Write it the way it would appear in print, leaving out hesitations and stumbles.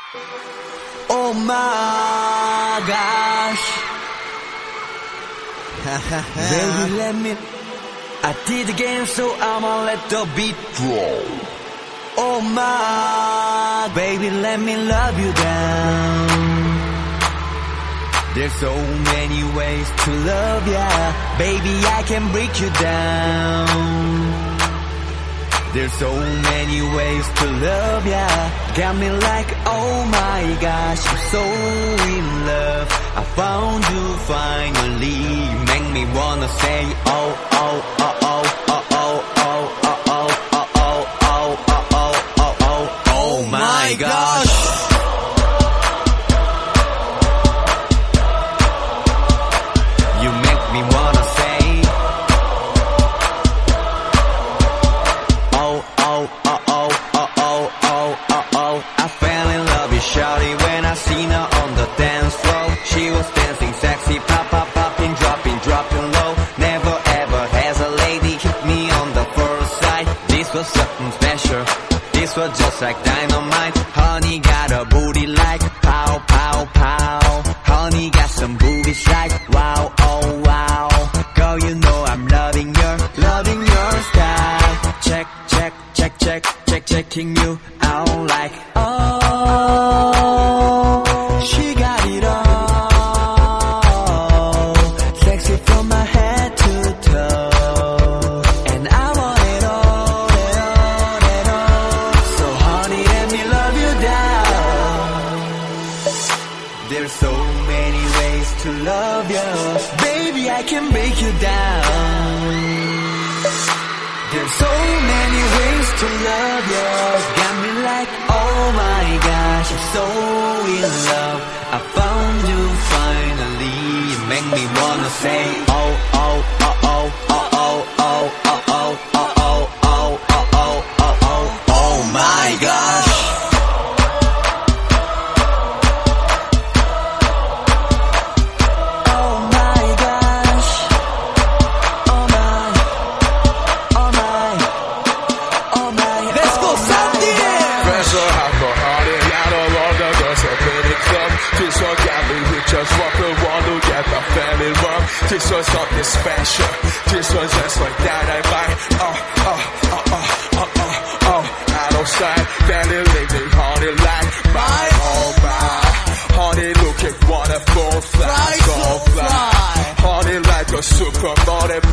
Oh my gosh. Baby, let me. I did again, so I'ma let the beat roll. Oh my, baby, let me love you down. There's so many ways to love ya. Baby, I can break you down. There's so many ways to love ya. Got me like, oh my gosh, I'm so in love. I found you finally. Make me wanna say, oh, oh, oh, oh, oh, oh, oh, oh, oh, oh, oh, oh, oh, oh, oh, oh my gosh. You make me wanna say, oh, oh, oh, oh, oh, oh, oh, oh, oh. I fell in love with Shawty when I seen her on the dance floor. She was dancing sexy, pop, pop, popping, dropping, dropping low. Never ever has a lady hit me on the first sight. This was something special. This was just like dynamite. Honey got a booty like pow, pow, pow. Honey got some boobies like wow, oh wow. Girl, you know I'm loving your style. Check, check, check, check, check, checking you out like oh, she got it all. Sexy from my head to toe, and I want it all, it all, it all. So honey, let me love you down. There's so many ways to love you. Baby, I can break you down. There's so many ways to love you. Got me like, oh my gosh, I'm so in love. I found you finally. You make me wanna say, oh, oh, oh, oh, oh, oh, oh, oh, oh, oh, oh, oh, oh, oh, oh, oh, oh my gosh. Just walk around to get the family love. This was something special. This was just like that. I like, out of sight. Family living, honey, like my, oh my. Honey, looking wonderful, fly, so fly. Honey, like a supermodel.